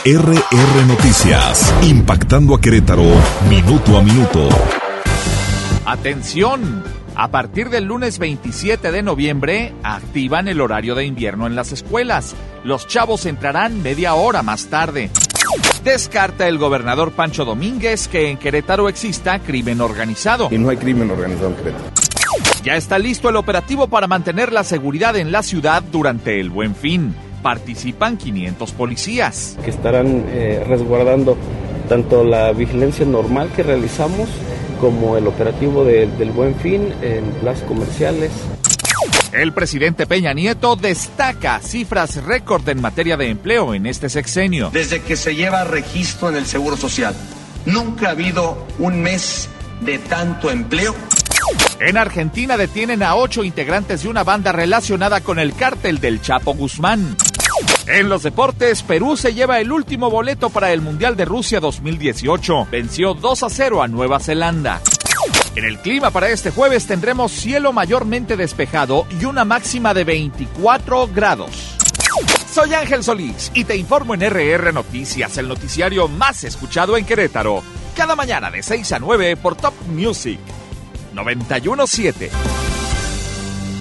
RR Noticias, impactando a Querétaro, minuto a minuto. ¡Atención! A partir del lunes 27 de noviembre, activan el horario de invierno en las escuelas. Los chavos entrarán media hora más tarde. Descarta el gobernador Pancho Domínguez que en Querétaro exista crimen organizado. Y no hay crimen organizado en Querétaro. Ya está listo el operativo para mantener la seguridad en la ciudad durante el Buen Fin. Participan 500 policías. Que estarán resguardando tanto la vigilancia normal que realizamos como el operativo del Buen Fin en plazas comerciales. El presidente Peña Nieto destaca cifras récord en materia de empleo en este sexenio. Desde que se lleva registro en el Seguro Social, nunca ha habido un mes de tanto empleo. En Argentina detienen a 8 integrantes de una banda relacionada con el cártel del Chapo Guzmán. En los deportes, Perú se lleva el último boleto para el Mundial de Rusia 2018. Venció 2-0 a Nueva Zelanda. En el clima para este jueves tendremos cielo mayormente despejado y una máxima de 24 grados. Soy Ángel Solís y te informo en RR Noticias, el noticiario más escuchado en Querétaro. Cada mañana de 6 a 9 por Top Music 91.7.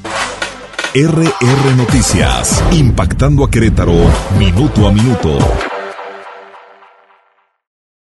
RR Noticias, impactando a Querétaro, minuto a minuto.